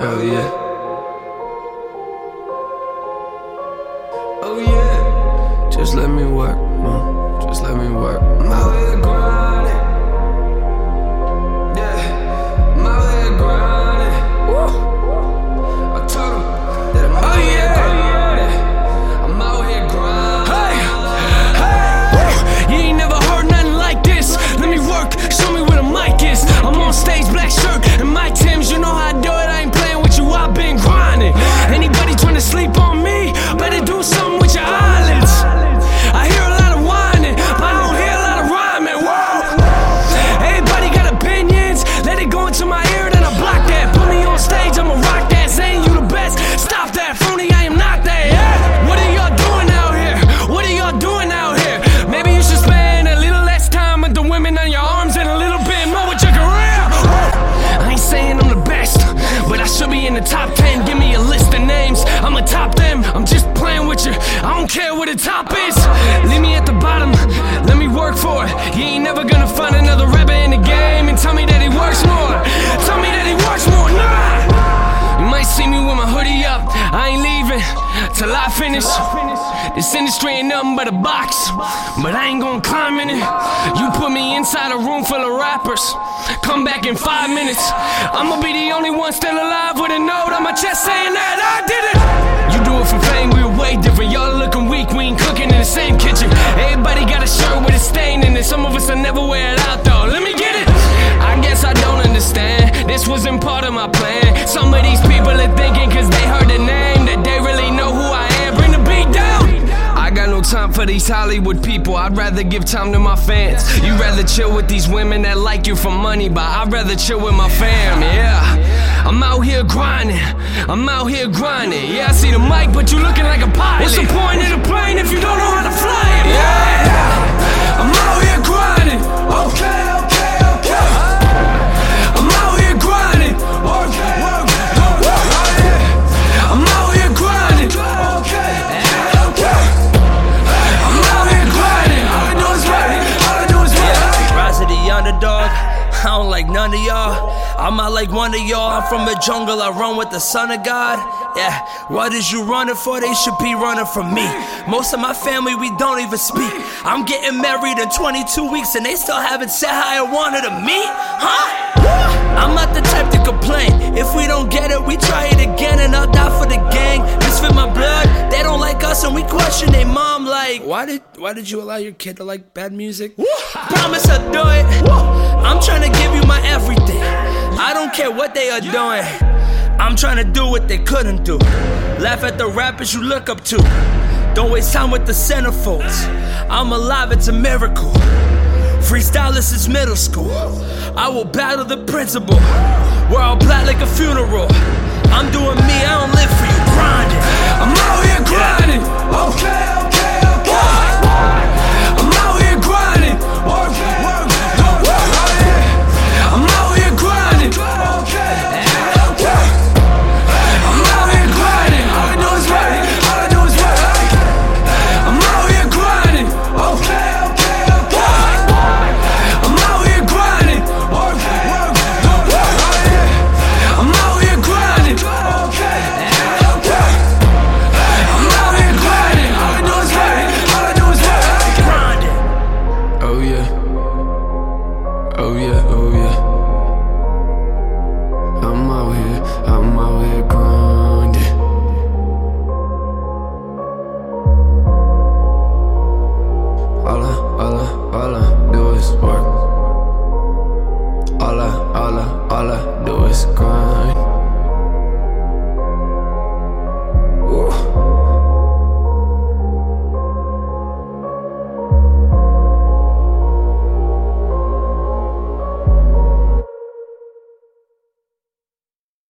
Hell yeah. Oh yeah. Just let me work, man. Just let me work. I'm out here grinding. Yeah. I'm out here grinding. Woo. I told him that I'm out here grinding. I'm out here grinding. Hey, you ain't never heard nothing like this. Let me work, show me where the mic is. I'm on stage, black shirt and my Timbs. You know how I do it, I ain't playing with you, I've been grinding. Anybody trying to sleep on me, better do something with your eyelids. I hear a lot of whining, but I don't hear a lot of rhyming. Whoa. Everybody got opinions, let it go into my ear, then I block that. Put me on stage, I'ma rock that, saying you the best. Stop that, phony, I am not that. Yeah. What are y'all doing out here? What are y'all doing out here? Maybe you should spend a little less time with the women on your arms and a little bit more with your career. I ain't saying I'm the best, but I should be in the top 10. Give me a list of names, I'ma top them. I'm just playing with you, I don't care what the top is. Leave me at the bottom, let me work for it. You ain't never gonna find another rapper in the game and tell me that he works more. Tell me that he works more, nah. You might see me with my hoodie up, I ain't leaving till I finish. This industry ain't nothing but a box, but I ain't gonna climb in it. You put me inside a room full of rappers, come back in 5 minutes, I'ma be the only one still alive with a note on my chest saying that I did it. You do it for fame, we were way different. Y'all looking weak, we ain't cooking in the same kitchen. Everybody got a shirt with a stain in it, some of us will never wear it out though. Let me get it. I guess I don't understand, this wasn't part of my plan. Some of these people are thinking cause they heard the name that they really know who I am. Bring the beat down. I got no time for these Hollywood people, I'd rather give time to my fans. You rather chill with these women that like you for money, but I'd rather chill with my fam, yeah. I'm out here grinding, I'm out here grinding. Yeah, I see the mic, but you looking like a pilot. What's the point of the plane if you don't know how to fly it? Yeah, I'm out here grinding. Okay, okay, okay. I'm out here grinding. Okay, okay. I'm out here grinding. Okay, okay. I'm out here grinding. All I do is rap. All I do is rap. Rise of the underdog, I don't like none of y'all. I'm not like one of y'all, I'm from the jungle, I run with the son of God. Yeah, what is you running for? They should be running from me. Most of my family, we don't even speak. I'm getting married in 22 weeks and they still haven't said how I wanted to meet, huh? I'm not the type to complain. If we don't get it, we try it again and I'll die for the gang. Misfit my blood, they don't like us and we question their mom like, why did you allow your kid to like bad music? Promise I'll do it. I'm trying to give you my everything. I don't care what they are doing, I'm trying to do what they couldn't do. Laugh at the rappers you look up to. Don't waste time with the centerfolds. I'm alive, it's a miracle. Freestylers since middle school. I will battle the principal. We're all black like a funeral. I'm doing me, I don't live for you grinding. I'm out here grinding. Okay.